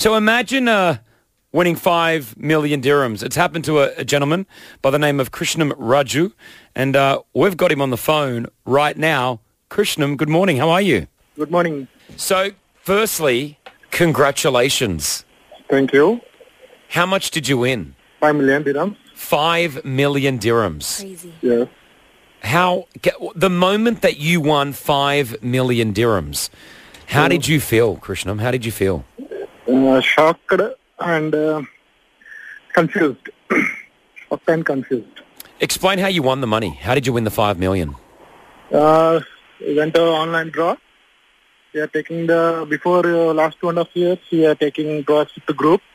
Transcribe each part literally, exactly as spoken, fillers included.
So imagine uh, winning five million dirhams. It's happened to a, a gentleman by the name of Krishnam Raju, and uh, we've got him on the phone right now. Krishnam, good morning. How are you? Good morning. So, firstly, congratulations. Thank you. How much did you win? Five million dirhams. Five million dirhams. Crazy. Yes. How, the moment that you won five million dirhams, how did you feel, Krishnam? How did you feel? Uh, shocked and uh, confused. Shocked and confused. Explain how you won the money. How did you win the five million? Uh, we went to online draw. We are taking the, before uh, last two and a half years, we are taking draws with the group.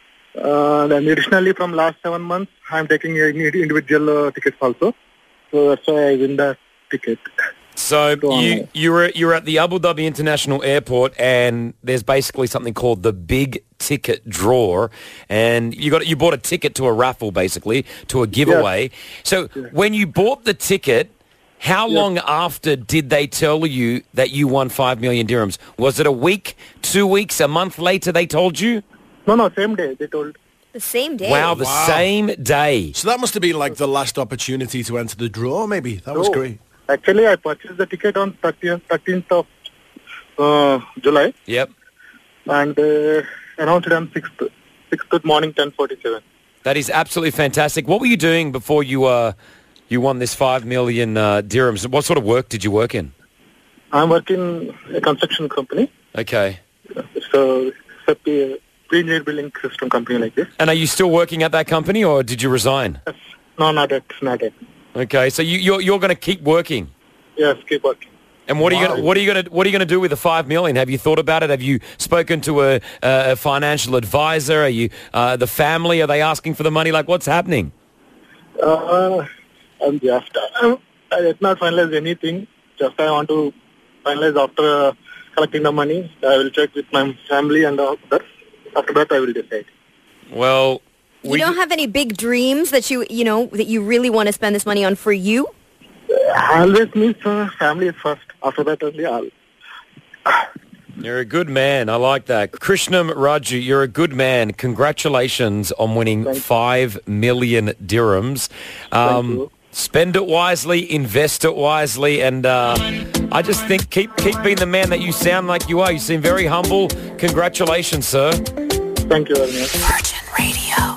Uh, then additionally from last seven months, I am taking individual uh, tickets also. So that's why I win the ticket. So you you were you were at the Abu Dhabi International Airport, and there's basically something called the big ticket draw, and you got you bought a ticket to a raffle, basically to a giveaway. Yes. So yes. When you bought the ticket, how yes. long after did they tell you that you won five million dirhams? Was it a week, two weeks, a month later? They told you? No, no, same day they told. The same day. Wow, the wow. same day. So that must have been like the last opportunity to enter the draw, maybe. That was no. great. Actually, I purchased the ticket on thirtieth, thirteenth of uh, July. Yep. And uh, announced it on sixth, sixth morning, ten forty-seven. That is absolutely fantastic. What were you doing before you uh, you won this five million uh, dirhams? What sort of work did you work in? I'm working in a construction company. Okay. So it's a pre-engineered building system company like this. And are you still working at that company, or did you resign? Yes. No, not yet. Not yet. Okay, so you, you're you're going to keep working. Yes, keep working. And what wow. are you going what are you going to what are you going to do with the five million? Have you thought about it? Have you spoken to a, a financial advisor? Are you uh, the family? Are they asking for the money? Like, what's happening? Uh, I'm just uh, I did not finalize anything. Just I want to finalize after uh, collecting the money. I will check with my family, and after after that I will decide. Well. You we don't have any big dreams that you, you know, that you really want to spend this money on for you? Uh, always means uh, family is first. After that only I'll... You're a good man. I like that. Krishnam Raju, you're a good man. Congratulations on winning Thank five million dirhams. Um, Thank you. Spend it wisely, invest it wisely, and uh, I just think keep keep being the man that you sound like you are. You seem very humble. Congratulations, sir. Thank you very much.